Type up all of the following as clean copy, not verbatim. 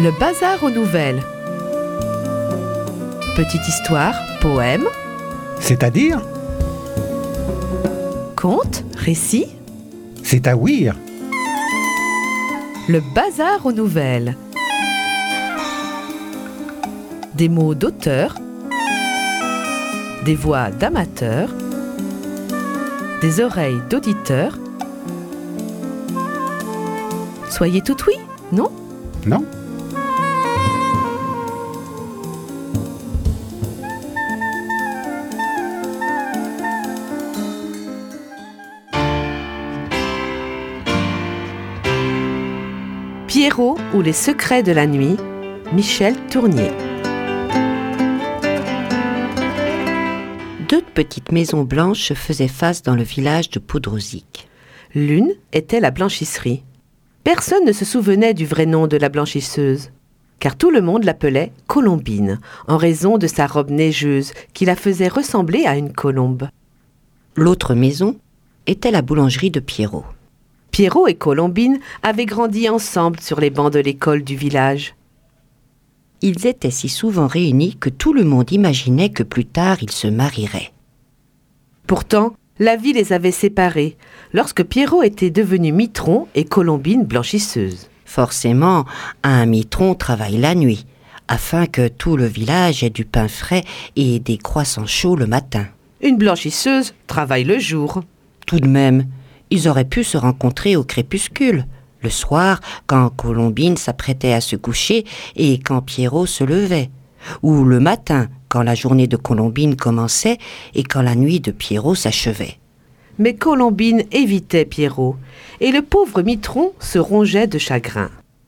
Le bazar aux nouvelles. Petite histoire, poème, C'est-à-dire, conte, récit. c'est-à-dire, Le bazar aux nouvelles. Des mots d'auteur, des voix d'amateurs, des oreilles d'auditeurs. Soyez tout oui, non? non? Pierrot ou les secrets de la nuit, Michel Tournier. Deux petites maisons blanches se faisaient face dans le village de Poudrosic. L'une était la blanchisserie. Personne ne se souvenait du vrai nom de la blanchisseuse, car tout le monde l'appelait Colombine, en raison de sa robe neigeuse qui la faisait ressembler à une colombe. L'autre maison était la boulangerie de Pierrot. Pierrot et Colombine avaient grandi ensemble sur les bancs de l'école du village. Ils étaient si souvent réunis que tout le monde imaginait que plus tard ils se marieraient. Pourtant, la vie les avait séparés, lorsque Pierrot était devenu mitron et Colombine blanchisseuse. Forcément, un mitron travaille la nuit, afin que tout le village ait du pain frais et des croissants chauds le matin. Une blanchisseuse travaille le jour. Tout de même, ils auraient pu se rencontrer au crépuscule, le soir, quand Colombine s'apprêtait à se coucher et quand Pierrot se levait, ou le matin, quand la journée de Colombine commençait et quand la nuit de Pierrot s'achevait. Mais Colombine évitait Pierrot, et le pauvre mitron se rongeait de chagrin.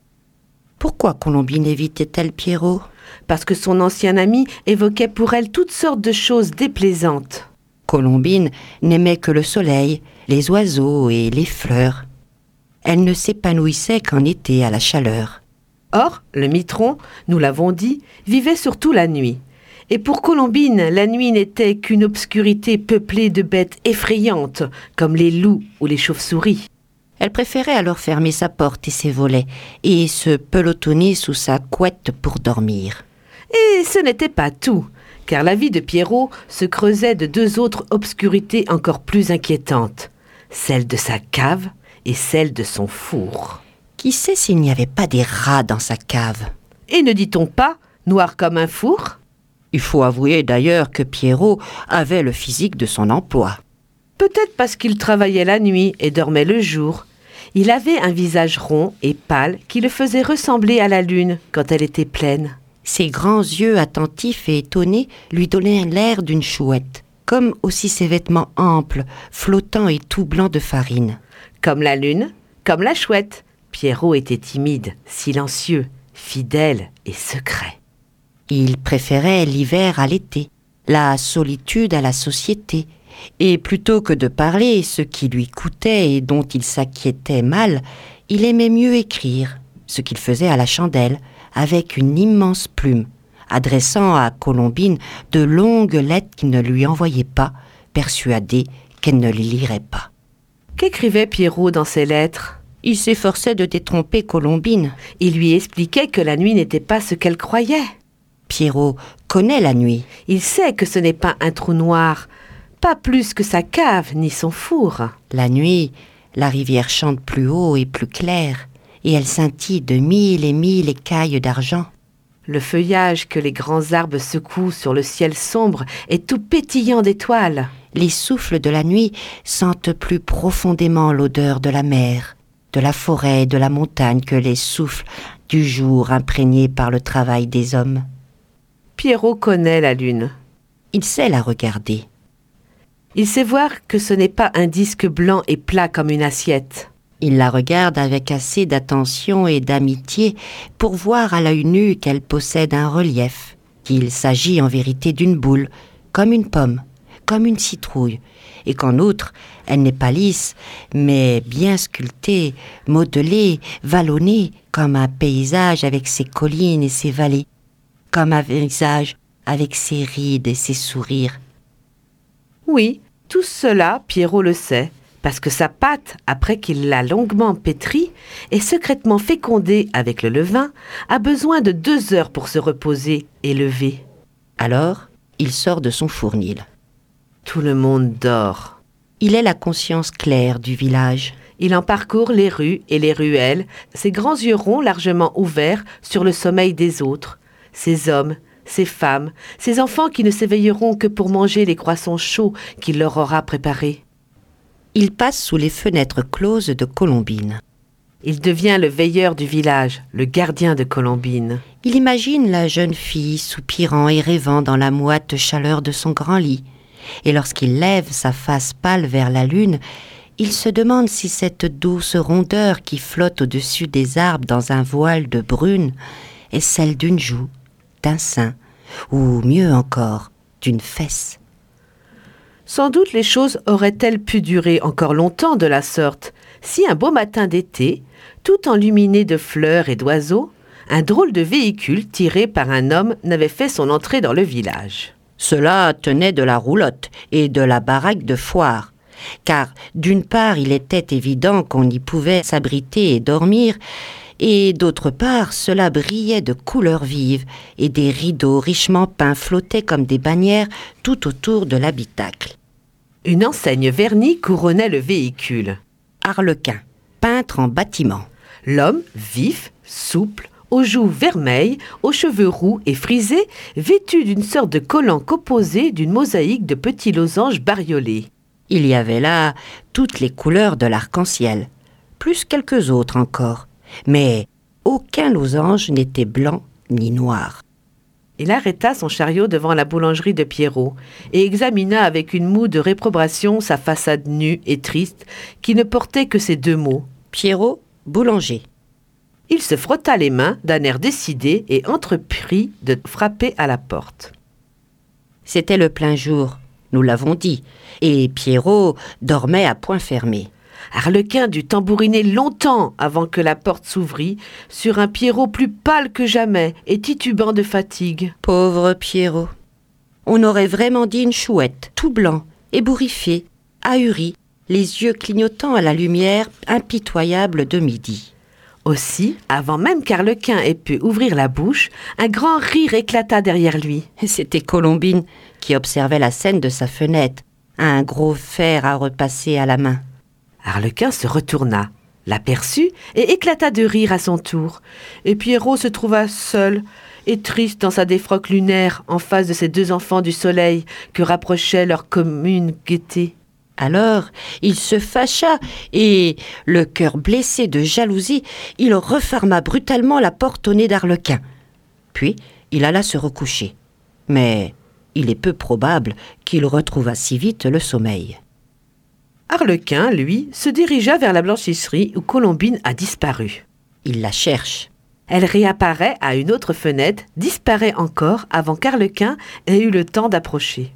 Pourquoi Colombine évitait-elle Pierrot ? Parce que son ancien ami évoquait pour elle toutes sortes de choses déplaisantes. Colombine n'aimait que le soleil, les oiseaux et les fleurs. Elle ne s'épanouissait qu'en été à la chaleur. Or, le mitron, nous l'avons dit, vivait surtout la nuit. Et pour Colombine, la nuit n'était qu'une obscurité peuplée de bêtes effrayantes, comme les loups ou les chauves-souris. Elle préférait alors fermer sa porte et ses volets, et se pelotonner sous sa couette pour dormir. Et ce n'était pas tout, car la vie de Pierrot se creusait de deux autres obscurités encore plus inquiétantes, celle de sa cave et celle de son four. Qui sait s'il n'y avait pas des rats dans sa cave ? Et ne dit-on pas noir comme un four ? Il faut avouer d'ailleurs que Pierrot avait le physique de son emploi. Peut-être parce qu'il travaillait la nuit et dormait le jour. Il avait un visage rond et pâle qui le faisait ressembler à la lune quand elle était pleine. Ses grands yeux attentifs et étonnés lui donnaient l'air d'une chouette, comme aussi ses vêtements amples, flottants et tout blancs de farine. Comme la lune, comme la chouette, Pierrot était timide, silencieux, fidèle et secret. Il préférait l'hiver à l'été, la solitude à la société, et plutôt que de parler ce qui lui coûtait et dont il s'inquiétait mal, il aimait mieux écrire, ce qu'il faisait à la chandelle, avec une immense plume, adressant à Colombine de longues lettres qu'il ne lui envoyait pas, persuadé qu'elle ne les lirait pas. Qu'écrivait Pierrot dans ses lettres ? Il s'efforçait de détromper Colombine. Il lui expliquait que la nuit n'était pas ce qu'elle croyait. Pierrot connaît la nuit. Il sait que ce n'est pas un trou noir, pas plus que sa cave ni son four. La nuit, la rivière chante plus haut et plus clair, et elle scintille de 1000 et 1000 écailles d'argent. Le feuillage que les grands arbres secouent sur le ciel sombre est tout pétillant d'étoiles. Les souffles de la nuit sentent plus profondément l'odeur de la mer, de la forêt et de la montagne que les souffles du jour imprégnés par le travail des hommes. Pierrot connaît la lune. Il sait la regarder. Il sait voir que ce n'est pas un disque blanc et plat comme une assiette. Il la regarde avec assez d'attention et d'amitié pour voir à l'œil nu qu'elle possède un relief, qu'il s'agit en vérité d'une boule, comme une pomme, comme une citrouille, et qu'en outre, elle n'est pas lisse, mais bien sculptée, modelée, vallonnée, comme un paysage avec ses collines et ses vallées, comme un visage avec ses rides et ses sourires. Oui, tout cela, Pierrot le sait, parce que sa pâte, après qu'il l'a longuement pétrie et secrètement fécondée avec le levain, a besoin de 2 heures pour se reposer et lever. Alors, il sort de son fournil. Tout le monde dort. Il est la conscience claire du village. Il en parcourt les rues et les ruelles, ses grands yeux ronds largement ouverts sur le sommeil des autres, ces hommes, ces femmes, ces enfants qui ne s'éveilleront que pour manger les croissants chauds qu'il leur aura préparés. Il passe sous les fenêtres closes de Colombine. Il devient le veilleur du village, le gardien de Colombine. Il imagine la jeune fille soupirant et rêvant dans la moite chaleur de son grand lit. Et lorsqu'il lève sa face pâle vers la lune, il se demande si cette douce rondeur qui flotte au-dessus des arbres dans un voile de brune est celle d'une joue, d'un sein, ou mieux encore, d'une fesse. Sans doute les choses auraient-elles pu durer encore longtemps de la sorte, si un beau matin d'été, tout enluminé de fleurs et d'oiseaux, un drôle de véhicule tiré par un homme n'avait fait son entrée dans le village. Cela tenait de la roulotte et de la baraque de foire, car d'une part il était évident qu'on y pouvait s'abriter et dormir, et d'autre part cela brillait de couleurs vives, et des rideaux richement peints flottaient comme des bannières tout autour de l'habitacle. Une enseigne vernie couronnait le véhicule. Arlequin, peintre en bâtiment. L'homme, vif, souple, aux joues vermeilles, aux cheveux roux et frisés, vêtu d'une sorte de collant composé d'une mosaïque de petits losanges bariolés. Il y avait là toutes les couleurs de l'arc-en-ciel, plus quelques autres encore, mais aucun losange n'était blanc ni noir. Il arrêta son chariot devant la boulangerie de Pierrot et examina avec une moue de réprobation sa façade nue et triste qui ne portait que ces 2 mots. Pierrot, boulanger. Il se frotta les mains d'un air décidé et entreprit de frapper à la porte. C'était le plein jour, nous l'avons dit, et Pierrot dormait à poing fermé. Arlequin dut tambouriner longtemps avant que la porte s'ouvrît sur un Pierrot plus pâle que jamais et titubant de fatigue. Pauvre Pierrot. On aurait vraiment dit une chouette, tout blanc, ébouriffé, ahuri, les yeux clignotants à la lumière impitoyable de midi. Aussi, avant même qu'Arlequin ait pu ouvrir la bouche, un grand rire éclata derrière lui. C'était Colombine qui observait la scène de sa fenêtre, un gros fer à repasser à la main. Arlequin se retourna, l'aperçut et éclata de rire à son tour. Et Pierrot se trouva seul et triste dans sa défroque lunaire en face de ses 2 enfants du soleil que rapprochait leur commune gaieté. Alors, il se fâcha et, le cœur blessé de jalousie, il referma brutalement la porte au nez d'Arlequin. Puis, il alla se recoucher. Mais il est peu probable qu'il retrouvât si vite le sommeil. Arlequin, lui, se dirigea vers la blanchisserie où Colombine a disparu. Il la cherche. Elle réapparaît à une autre fenêtre, disparaît encore avant qu'Arlequin ait eu le temps d'approcher.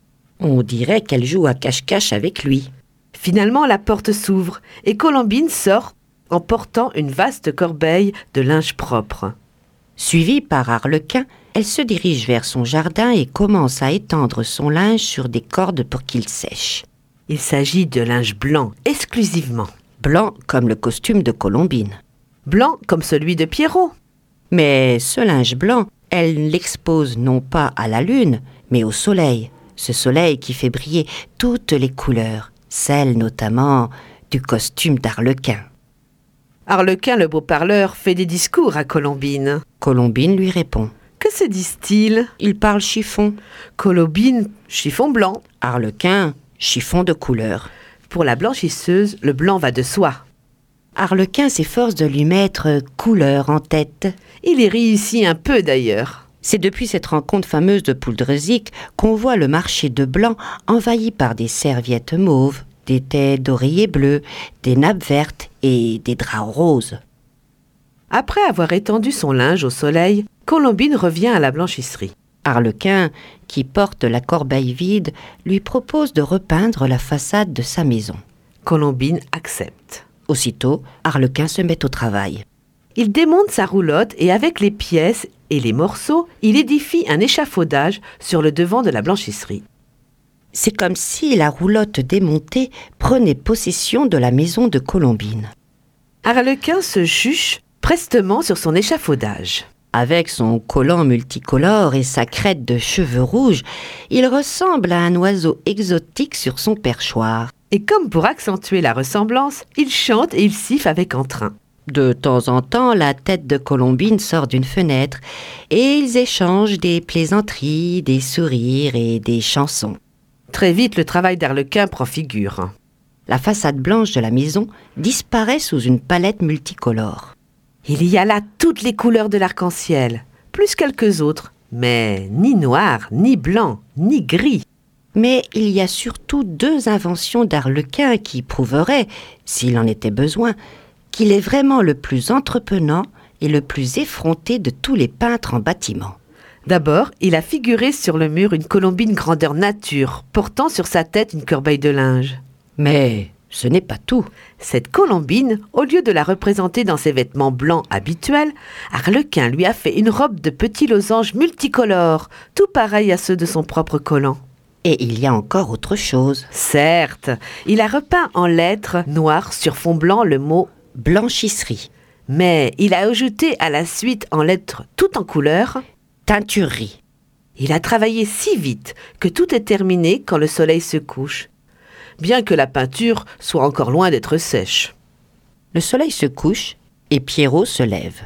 On dirait qu'elle joue à cache-cache avec lui. Finalement, la porte s'ouvre et Colombine sort en portant une vaste corbeille de linge propre. Suivie par Arlequin, elle se dirige vers son jardin et commence à étendre son linge sur des cordes pour qu'il sèche. Il s'agit de linge blanc, exclusivement. Blanc comme le costume de Colombine. Blanc comme celui de Pierrot. Mais ce linge blanc, elle l'expose non pas à la lune, mais au soleil. Ce soleil qui fait briller toutes les couleurs, celles notamment du costume d'Arlequin. Arlequin, le beau parleur, fait des discours à Colombine. Colombine lui répond. Que se disent-ils ? Il parle chiffon. Colombine, chiffon blanc. Arlequin, chiffon de couleur. Pour la blanchisseuse, le blanc va de soi. Arlequin s'efforce de lui mettre couleur en tête. Il y réussit un peu d'ailleurs. C'est depuis cette rencontre fameuse de Pouldreuzic qu'on voit le marché de blanc envahi par des serviettes mauves, des têtes d'oreillers bleus, des nappes vertes et des draps roses. Après avoir étendu son linge au soleil, Colombine revient à la blanchisserie. Arlequin, qui porte la corbeille vide, lui propose de repeindre la façade de sa maison. Colombine accepte. Aussitôt, Arlequin se met au travail. Il démonte sa roulotte et avec les pièces et les morceaux, il édifie un échafaudage sur le devant de la blanchisserie. C'est comme si la roulotte démontée prenait possession de la maison de Colombine. Arlequin se juche prestement sur son échafaudage. Avec son collant multicolore et sa crête de cheveux rouges, il ressemble à un oiseau exotique sur son perchoir. Et comme pour accentuer la ressemblance, il chante et il siffle avec entrain. De temps en temps, la tête de Colombine sort d'une fenêtre et ils échangent des plaisanteries, des sourires et des chansons. Très vite, le travail d'Arlequin prend figure. La façade blanche de la maison disparaît sous une palette multicolore. Il y a là toutes les couleurs de l'arc-en-ciel, plus quelques autres, mais ni noir, ni blanc, ni gris. Mais il y a surtout 2 inventions d'Arlequin qui prouveraient, s'il en était besoin, qu'il est vraiment le plus entreprenant et le plus effronté de tous les peintres en bâtiment. D'abord, il a figuré sur le mur une colombine grandeur nature, portant sur sa tête une corbeille de linge. Mais ce n'est pas tout. Cette colombine, au lieu de la représenter dans ses vêtements blancs habituels, Arlequin lui a fait une robe de petits losanges multicolores, tout pareil à ceux de son propre collant. Et il y a encore autre chose. Certes, il a repeint en lettres noires sur fond blanc le mot « Blanchisserie. mais il a ajouté à la suite en lettres tout en couleur Teinturerie. Il a travaillé si vite que tout est terminé quand le soleil se couche, bien que la peinture soit encore loin d'être sèche. Le soleil se couche et Pierrot se lève.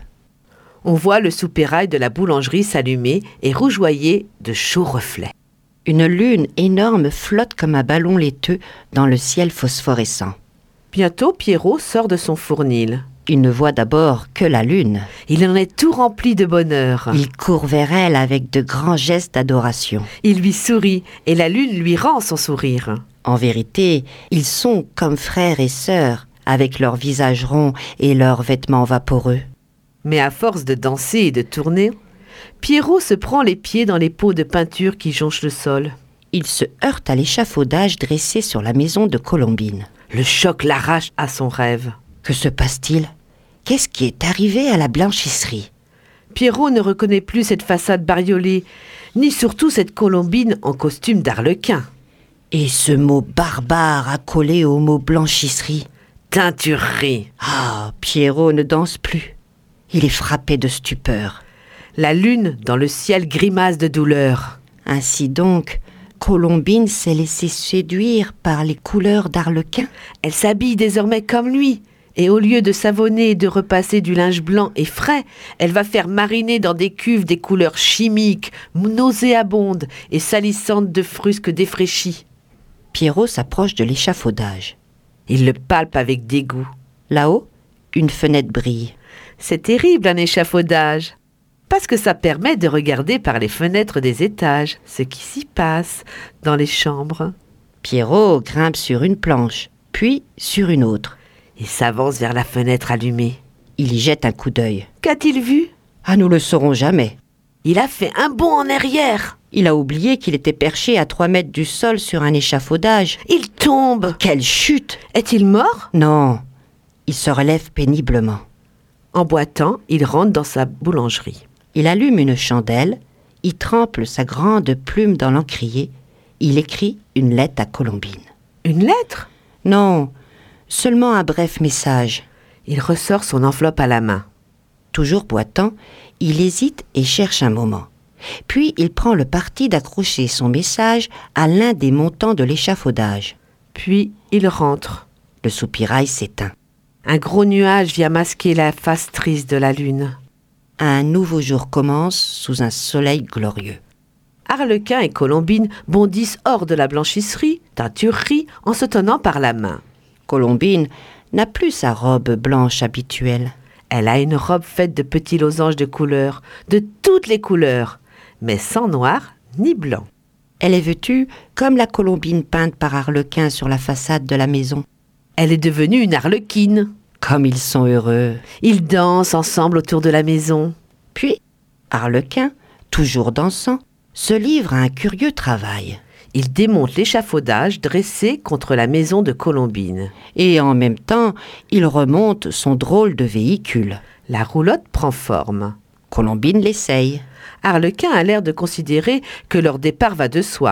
On voit le soupirail de la boulangerie s'allumer et rougeoyer de chauds reflets. Une lune énorme flotte comme un ballon laiteux dans le ciel phosphorescent. Bientôt, Pierrot sort de son fournil. Il ne voit d'abord que la lune. Il en est tout rempli de bonheur. Il court vers elle avec de grands gestes d'adoration. Il lui sourit et la lune lui rend son sourire. En vérité, ils sont comme frères et sœurs, avec leurs visages ronds et leurs vêtements vaporeux. Mais à force de danser et de tourner, Pierrot se prend les pieds dans les pots de peinture qui jonchent le sol. Il se heurte à l'échafaudage dressé sur la maison de Colombine. Le choc l'arrache à son rêve. Que se passe-t-il ? Qu'est-ce qui est arrivé à la blanchisserie ? Pierrot ne reconnaît plus cette façade bariolée, ni surtout cette Colombine en costume d'Arlequin. Et ce mot barbare accolé au mot blanchisserie. Teinturerie. Ah, Pierrot ne danse plus. Il est frappé de stupeur. La lune dans le ciel grimace de douleur. Ainsi donc, Colombine s'est laissée séduire par les couleurs d'Arlequin. Elle s'habille désormais comme lui. Et au lieu de savonner et de repasser du linge blanc et frais, elle va faire mariner dans des cuves des couleurs chimiques, nauséabondes et salissantes de frusques défraîchis. Pierrot s'approche de l'échafaudage. Il le palpe avec dégoût. Là-haut, une fenêtre brille. C'est terrible un échafaudage, parce que ça permet de regarder par les fenêtres des étages ce qui s'y passe dans les chambres. Pierrot grimpe sur une planche, puis sur une autre. Il s'avance vers la fenêtre allumée. Il y jette un coup d'œil. Qu'a-t-il vu ? Ah, nous le saurons jamais. Il a fait un bond en arrière. Il a oublié qu'il était perché à 3 mètres du sol sur un échafaudage. Il tombe. Quelle chute ! Est-il mort ? Non, il se relève péniblement. En boitant, il rentre dans sa boulangerie. Il allume une chandelle, il trempe sa grande plume dans l'encrier, il écrit une lettre à Colombine. Une lettre ? Non, seulement un bref message. Il ressort son enveloppe à la main. Toujours boitant, il hésite et cherche un moment. Puis il prend le parti d'accrocher son message à l'un des montants de l'échafaudage. Puis il rentre. Le soupirail s'éteint. Un gros nuage vient masquer la face triste de la lune. Un nouveau jour commence sous un soleil glorieux. Arlequin et Colombine bondissent hors de la blanchisserie, teinturerie, en se tenant par la main. Colombine n'a plus sa robe blanche habituelle. Elle a une robe faite de petits losanges de couleurs, de toutes les couleurs, mais sans noir ni blanc. Elle est vêtue comme la Colombine peinte par Arlequin sur la façade de la maison. Elle est devenue une arlequine. Comme ils sont heureux. Ils dansent ensemble autour de la maison. Puis, Arlequin, toujours dansant, se livre à un curieux travail. Il démonte l'échafaudage dressé contre la maison de Colombine. Et en même temps, il remonte son drôle de véhicule. La roulotte prend forme. Colombine l'essaye. Arlequin a l'air de considérer que leur départ va de soi.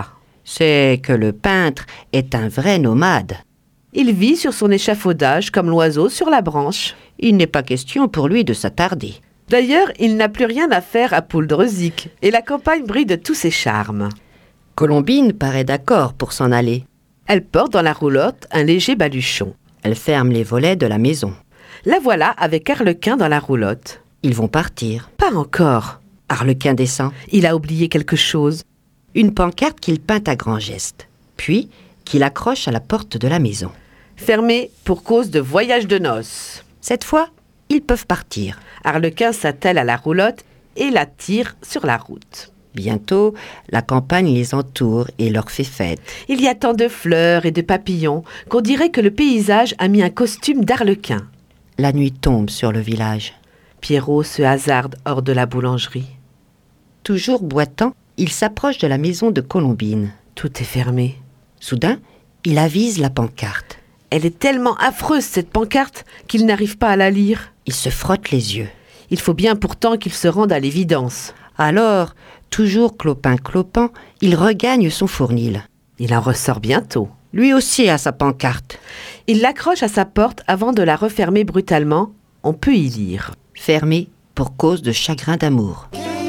C'est que le peintre est un vrai nomade. Il vit sur son échafaudage comme l'oiseau sur la branche. Il n'est pas question pour lui de s'attarder. D'ailleurs, il n'a plus rien à faire à Pouldrezic, et la campagne brille de tous ses charmes. Colombine paraît d'accord pour s'en aller. Elle porte dans la roulotte un léger baluchon. Elle ferme les volets de la maison. La voilà avec Arlequin dans la roulotte. Ils vont partir. Pas encore. Arlequin descend. Il a oublié quelque chose. Une pancarte qu'il peint à grands gestes, puis qu'il accroche à la porte de la maison. Fermée pour cause de voyage de noces. Cette fois, ils peuvent partir. Arlequin s'attelle à la roulotte et la tire sur la route. Bientôt, la campagne les entoure et leur fait fête. Il y a tant de fleurs et de papillons qu'on dirait que le paysage a mis un costume d'Arlequin. La nuit tombe sur le village. Pierrot se hasarde hors de la boulangerie. Toujours boitant, il s'approche de la maison de Colombine. Tout est fermé. Soudain, il avise la pancarte. Elle est tellement affreuse, cette pancarte, qu'il n'arrive pas à la lire. Il se frotte les yeux. Il faut bien pourtant qu'il se rende à l'évidence. Alors, toujours clopin, il regagne son fournil. Il en ressort bientôt. Lui aussi a sa pancarte. Il l'accroche à sa porte avant de la refermer brutalement. On peut y lire. Fermée pour cause de chagrin d'amour.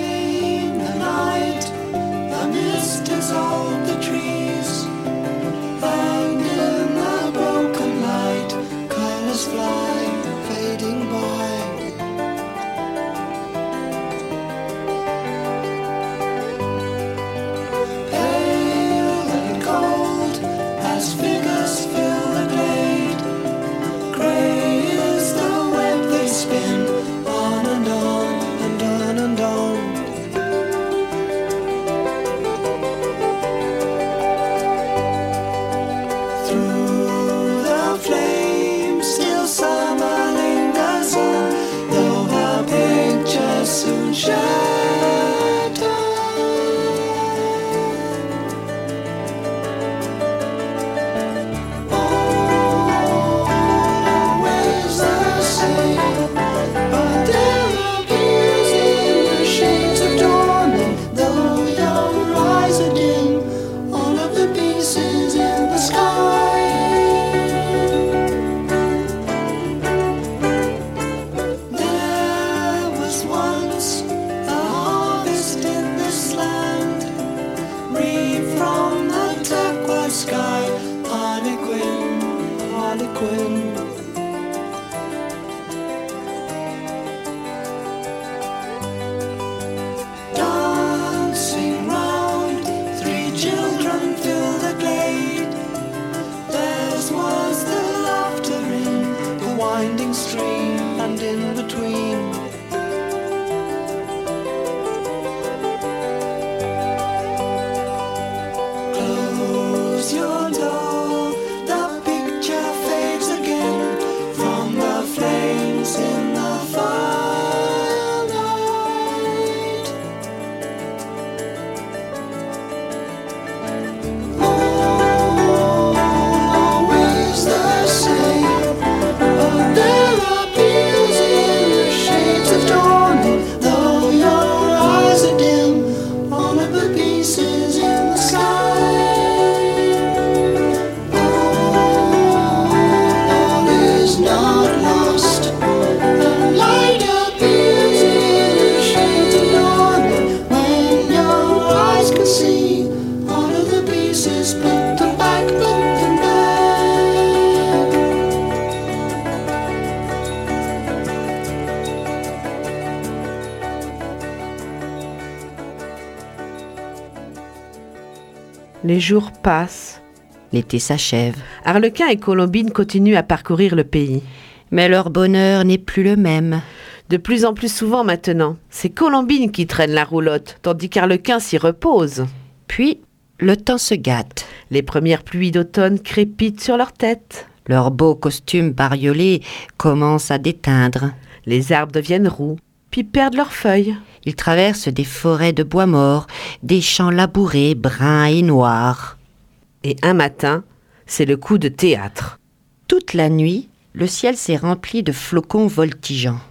Les jours passent. L'été s'achève. Arlequin et Colombine continuent à parcourir le pays. Mais leur bonheur n'est plus le même. De plus en plus souvent maintenant, c'est Colombine qui traîne la roulotte, tandis qu'Arlequin s'y repose. Puis, le temps se gâte. Les premières pluies d'automne crépitent sur leurs têtes. Leurs beaux costumes bariolés commencent à déteindre. Les arbres deviennent roux, puis perdent leurs feuilles. Ils traversent des forêts de bois mort, des champs labourés, bruns et noirs. Et un matin, c'est le coup de théâtre. Toute la nuit, le ciel s'est rempli de flocons voltigeants.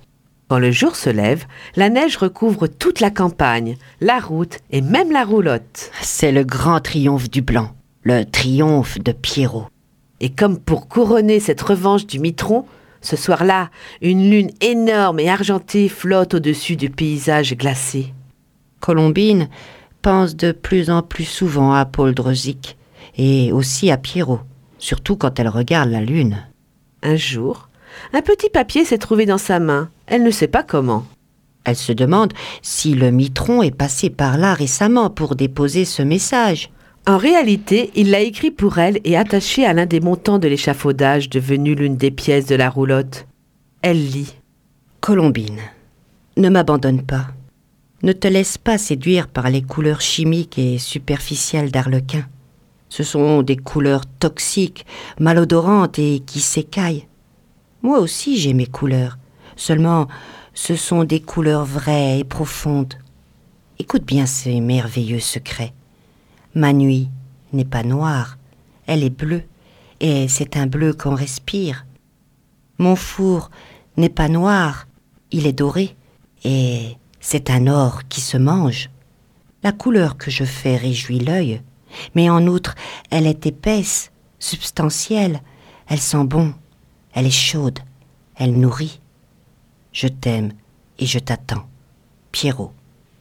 Quand le jour se lève, la neige recouvre toute la campagne, la route et même la roulotte. C'est le grand triomphe du blanc, le triomphe de Pierrot. Et comme pour couronner cette revanche du mitron, ce soir-là, une lune énorme et argentée flotte au-dessus du paysage glacé. Colombine pense de plus en plus souvent à Paul Drosic et aussi à Pierrot, surtout quand elle regarde la lune. Un jour, un petit papier s'est trouvé dans sa main. Elle ne sait pas comment. Elle se demande si le mitron est passé par là récemment pour déposer ce message. En réalité, il l'a écrit pour elle et attaché à l'un des montants de l'échafaudage devenu l'une des pièces de la roulotte. Elle lit. Colombine, ne m'abandonne pas. Ne te laisse pas séduire par les couleurs chimiques et superficielles d'Arlequin. Ce sont des couleurs toxiques, malodorantes et qui s'écaillent. Moi aussi j'ai mes couleurs, seulement ce sont des couleurs vraies et profondes. Écoute bien ces merveilleux secrets. Ma nuit n'est pas noire, elle est bleue, et c'est un bleu qu'on respire. Mon four n'est pas noir, il est doré, et c'est un or qui se mange. La couleur que je fais réjouit l'œil, mais en outre, elle est épaisse, substantielle, elle sent bon, elle est chaude, elle nourrit. Je t'aime et je t'attends. Pierrot.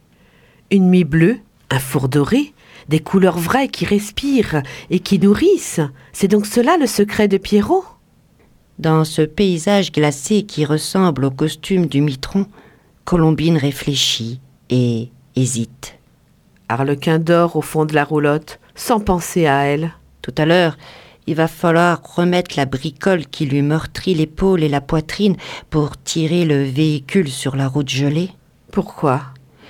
Une nuit bleue, un four doré, des couleurs vraies qui respirent et qui nourrissent. C'est donc cela le secret de Pierrot ? Dans ce paysage glacé qui ressemble au costume du mitron, Colombine réfléchit et hésite. Arlequin dort au fond de la roulotte, sans penser à elle. Tout à l'heure, il va falloir remettre la bricole qui lui meurtrit l'épaule et la poitrine pour tirer le véhicule sur la route gelée. Pourquoi ?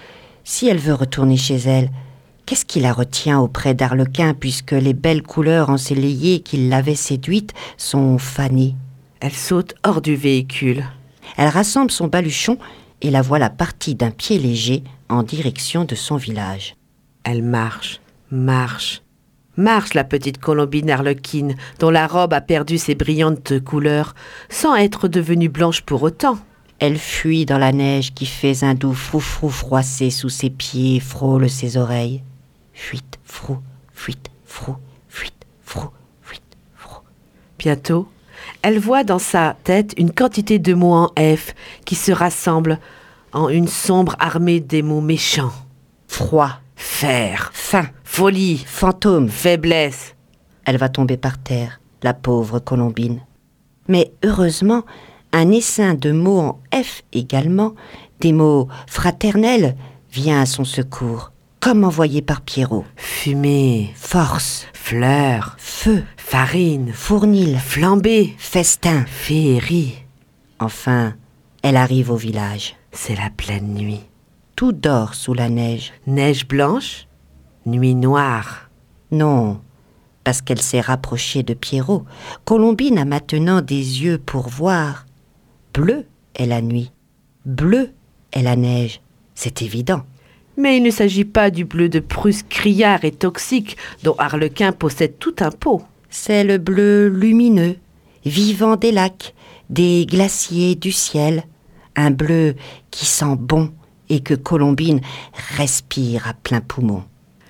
Si elle veut retourner chez elle, qu'est-ce qui la retient auprès d'Arlequin puisque les belles couleurs ensoleillées qui l'avaient séduite sont fanées ? Elle saute hors du véhicule. Elle rassemble son baluchon et la voilà partie d'un pied léger en direction de son village. Elle marche, marche, marche la petite Colombine arlequine dont la robe a perdu ses brillantes couleurs sans être devenue blanche pour autant. Elle fuit dans la neige qui fait un doux froufrou froissé sous ses pieds et frôle ses oreilles. Fuite, frou, fuite, frou, fuite, frou, fuite, frou. Bientôt, elle voit dans sa tête une quantité de mots en F qui se rassemblent en une sombre armée des mots méchants. Froid, Fer, faim, folie, fantôme. faiblesse. Elle va tomber par terre, la pauvre Colombine. Mais heureusement, un essaim de mots en F également, des mots fraternels, vient à son secours, comme envoyé par Pierrot. Fumée, Force, fleurs, feu, farine, fournil, flambée, festin. féerie. Enfin, elle arrive au village. C'est la pleine nuit. Tout dort sous la neige. Neige blanche, nuit noire. Non, parce qu'elle s'est rapprochée de Pierrot. Colombine a maintenant des yeux pour voir. Bleu est la nuit, bleu est la neige, c'est évident. Mais il ne s'agit pas du bleu de Prusse criard et toxique dont Arlequin possède tout un pot. C'est le bleu lumineux, vivant des lacs, des glaciers, du ciel. Un bleu qui sent bon et que Colombine respire à plein poumon.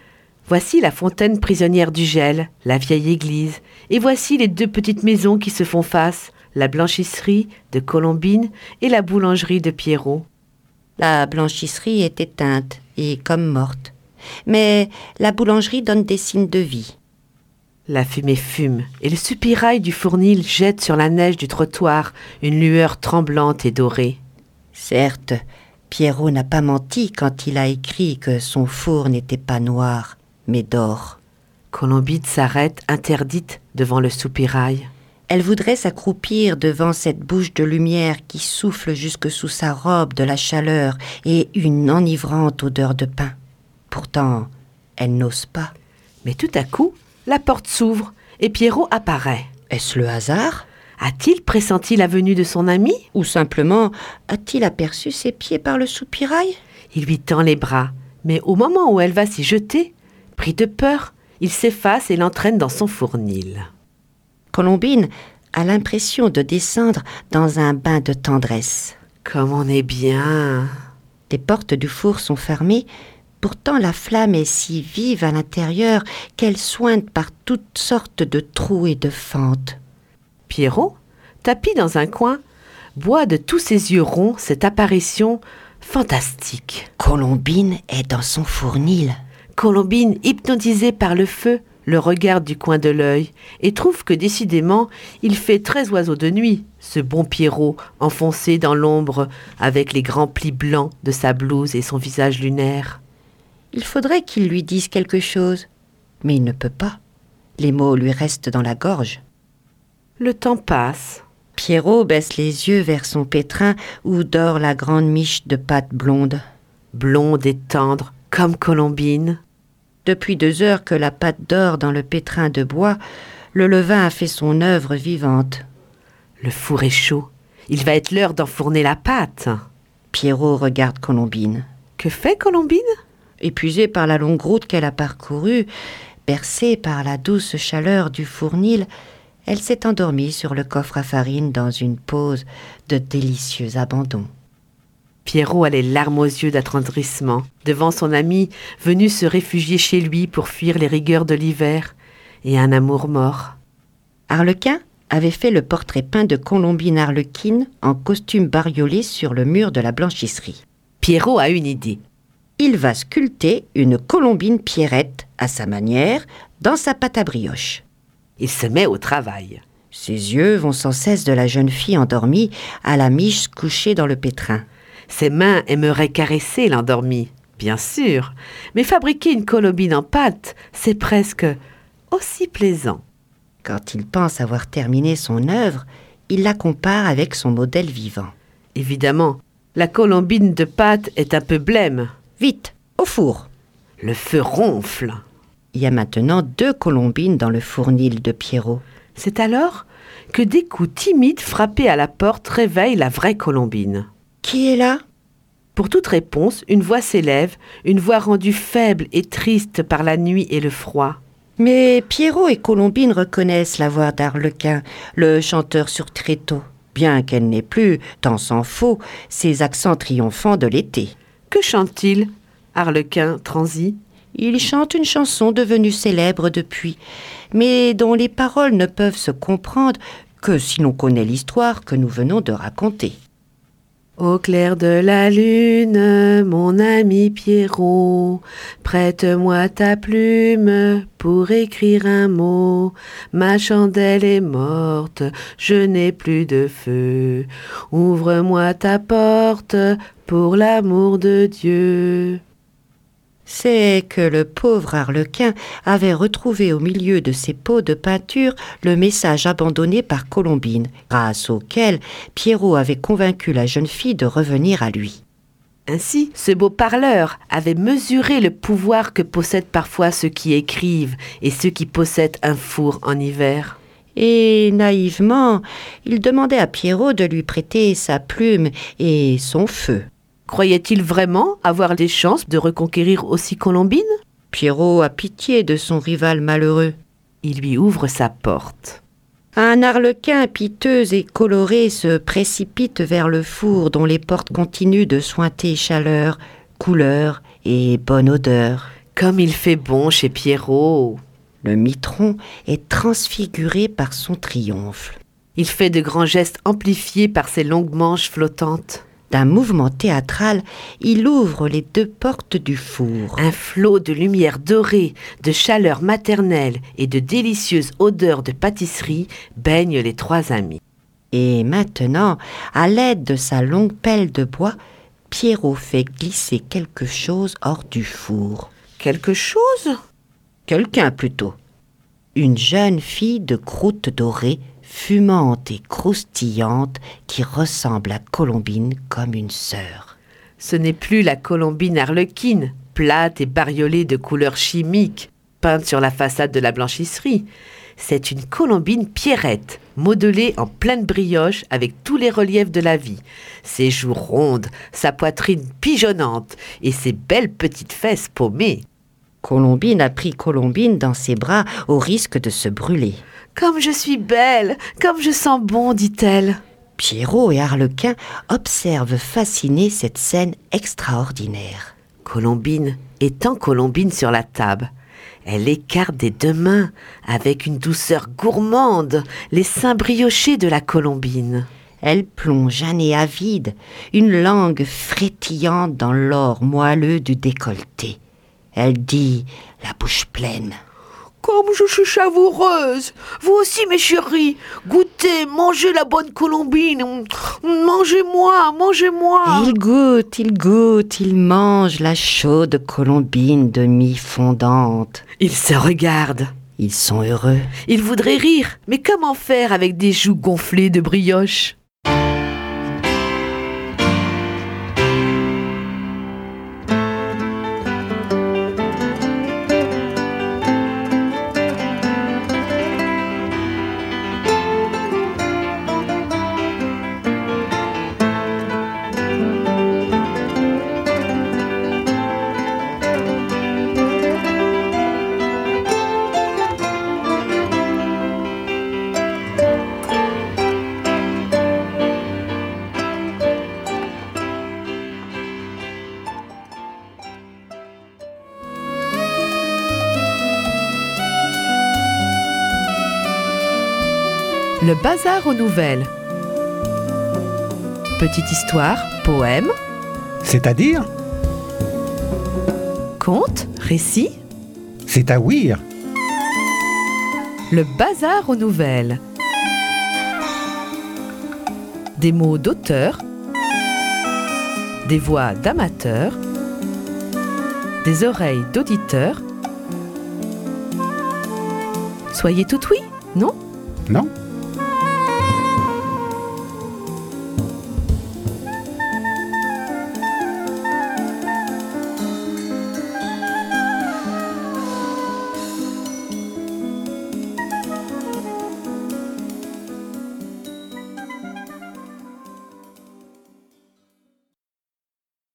Voici la fontaine prisonnière du gel, la vieille église, et voici les deux petites maisons qui se font face, la blanchisserie de Colombine et la boulangerie de Pierrot. La blanchisserie est éteinte et comme morte, mais la boulangerie donne des signes de vie. La fumée fume et le soupirail du fournil jette sur la neige du trottoir une lueur tremblante et dorée. Certes, Pierrot n'a pas menti quand il a écrit que son four n'était pas noir, mais d'or. Colombine s'arrête interdite devant le soupirail. Elle voudrait s'accroupir devant cette bouche de lumière qui souffle jusque sous sa robe de la chaleur et une enivrante odeur de pain. Pourtant, elle n'ose pas. Mais tout à coup, la porte s'ouvre et Pierrot apparaît. Est-ce le hasard ? A-t-il pressenti la venue de son ami ? Ou simplement a-t-il aperçu ses pieds par le soupirail ? Il lui tend les bras, mais au moment où elle va s'y jeter, pris de peur, il s'efface et l'entraîne dans son fournil. Colombine a l'impression de descendre dans un bain de tendresse. Comme on est bien. Les portes du four sont fermées, pourtant la flamme est si vive à l'intérieur qu'elle sointe par toutes sortes de trous et de fentes. Pierrot, tapi dans un coin, boit de tous ses yeux ronds cette apparition fantastique. Colombine est dans son fournil. Colombine, hypnotisée par le feu, le regarde du coin de l'œil et trouve que décidément, il fait très oiseau de nuit, ce bon Pierrot enfoncé dans l'ombre avec les grands plis blancs de sa blouse et son visage lunaire. Il faudrait qu'il lui dise quelque chose, mais il ne peut pas. Les mots lui restent dans la gorge. Le temps passe. Pierrot baisse les yeux vers son pétrin où dort la grande miche de pâte blonde. Blonde et tendre, comme Colombine. Depuis 2 heures que la pâte dort dans le pétrin de bois, le levain a fait son œuvre vivante. Le four est chaud. Il va être l'heure d'enfourner la pâte. Pierrot regarde Colombine. Que fait Colombine? Épuisée par la longue route qu'elle a parcourue, bercée par la douce chaleur du fournil, elle s'est endormie sur le coffre à farine dans une pose de délicieux abandon. Pierrot a les larmes aux yeux d'attendrissement devant son ami venu se réfugier chez lui pour fuir les rigueurs de l'hiver et un amour mort. Arlequin avait fait le portrait peint de Colombine Arlequine en costume bariolé sur le mur de la blanchisserie. Pierrot a une idée. Il va sculpter une Colombine Pierrette à sa manière dans sa pâte à brioche. Il se met au travail. Ses yeux vont sans cesse de la jeune fille endormie à la miche couchée dans le pétrin. Ses mains aimeraient caresser l'endormi, bien sûr, mais fabriquer une Colombine en pâte, c'est presque aussi plaisant. Quand il pense avoir terminé son œuvre, il la compare avec son modèle vivant. Évidemment, la Colombine de pâte est un peu blême. Vite, au four! Le feu ronfle. Il y a maintenant 2 colombines dans le fournil de Pierrot. C'est alors que des coups timides frappés à la porte réveillent la vraie Colombine. Qui est là? Pour toute réponse, une voix s'élève, une voix rendue faible et triste par la nuit et le froid. Mais Pierrot et Colombine reconnaissent la voix d'Arlequin, le chanteur sur tréteau, bien qu'elle n'ait plus, tant s'en faut, ses accents triomphants de l'été. Que chante-t-il, Arlequin transi? Il chante une chanson devenue célèbre depuis, mais dont les paroles ne peuvent se comprendre que si l'on connaît l'histoire que nous venons de raconter. Au clair de la lune, mon ami Pierrot, prête-moi ta plume pour écrire un mot. Ma chandelle est morte, je n'ai plus de feu. Ouvre-moi ta porte pour l'amour de Dieu. C'est que le pauvre Arlequin avait retrouvé au milieu de ses pots de peinture le message abandonné par Colombine, grâce auquel Pierrot avait convaincu la jeune fille de revenir à lui. Ainsi, ce beau parleur avait mesuré le pouvoir que possèdent parfois ceux qui écrivent et ceux qui possèdent un four en hiver. Et naïvement, il demandait à Pierrot de lui prêter sa plume et son feu. Croyait-il vraiment avoir des chances de reconquérir aussi Colombine? Pierrot a pitié de son rival malheureux. Il lui ouvre sa porte. Un arlequin piteux et coloré se précipite vers le four dont les portes continuent de suinter chaleur, couleur et bonne odeur. Comme il fait bon chez Pierrot! Le mitron est transfiguré par son triomphe. Il fait de grands gestes amplifiés par ses longues manches flottantes. D'un mouvement théâtral, il ouvre les 2 portes du four. Un flot de lumière dorée, de chaleur maternelle et de délicieuse odeur de pâtisserie baigne les 3 amis. Et maintenant, à l'aide de sa longue pelle de bois, Pierrot fait glisser quelque chose hors du four. Quelque chose? Quelqu'un plutôt. Une jeune fille de croûte dorée, fumante et croustillante, qui ressemble à Colombine comme une sœur. Ce n'est plus la Colombine arlequine, plate et bariolée de couleurs chimiques, peinte sur la façade de la blanchisserie. C'est une Colombine Pierrette, modelée en pleine brioche avec tous les reliefs de la vie. Ses joues rondes, sa poitrine pigeonnante et ses belles petites fesses paumées. Colombine a pris Colombine dans ses bras au risque de se brûler. « Comme je suis belle, comme je sens bon, dit-elle. » Pierrot et Arlequin observent fascinés cette scène extraordinaire. Colombine étend Colombine sur la table. Elle écarte des deux mains, avec une douceur gourmande, les seins briochés de la Colombine. Elle plonge un nez avide, une langue frétillante dans l'or moelleux du décolleté. Elle dit, la bouche pleine. Comme je suis savoureuse! Vous aussi, mes chéris, goûtez, mangez la bonne Colombine. Mangez-moi, mangez-moi. Et il goûte, il mange la chaude Colombine demi-fondante. Ils se regardent. Ils sont heureux. Ils voudraient rire, mais comment faire avec des joues gonflées de brioche? Le bazar aux nouvelles. Petite histoire, poème, C'est-à-dire? conte, récit. C'est à ouïr. Le bazar aux nouvelles. Des mots d'auteur, des voix d'amateurs, des oreilles d'auditeurs. Soyez tout oui, non? Non?